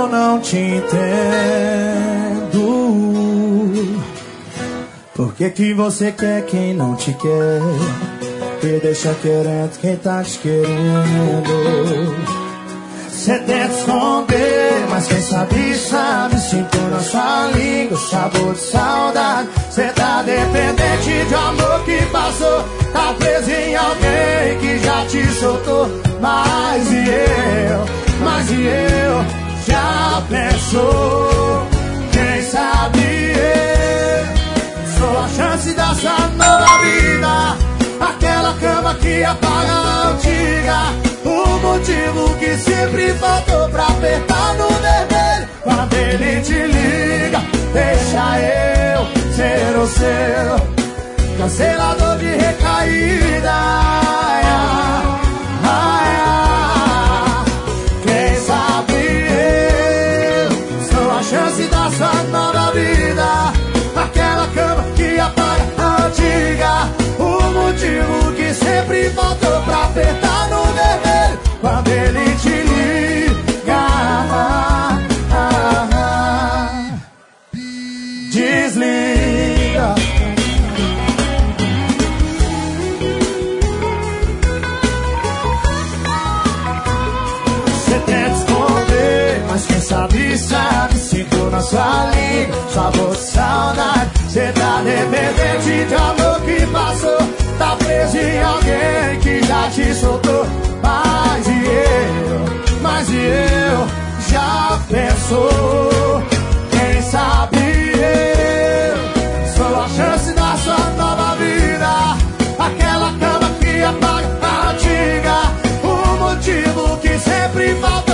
eu não te entendo. Por que você quer quem não te quer? E deixa querendo quem tá te querendo. Cê tenta esconder, mas quem sabe, sabe. Sinto na sua língua o sabor de saudade. Cê tá dependente de amor que passou. Tá preso em alguém que já te soltou. Mas e eu já pensou? Quem sabe eu sou a chance da sua nova vida. Aquela cama que apaga a antiga. O motivo que sempre faltou pra apertar no vermelho. Quando ele te liga, deixa eu ser o seu cancelador de recaída. Quem sabe eu sou a chance da sua nova vida. Aquela cama que apaga a antiga. O motivo que sempre faltou pra apertar no vermelho. Quando ele te liga, desliga. Você tenta esconder, mas quem sabe, sabe. Sinto na sua língua sabor de saudade. Cê tá dependente de amor que passou. Tá preso em alguém que já te soltou. Mas eu já pensou? Quem sabe eu sou a chance da sua nova vida. Aquela cama que apaga a antiga. O motivo que sempre falta